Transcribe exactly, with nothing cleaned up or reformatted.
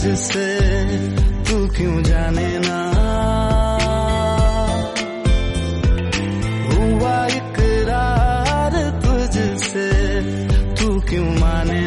मुझसे तू क्यों जाने ना, हुआ इकरार तुझसे तू क्यों माने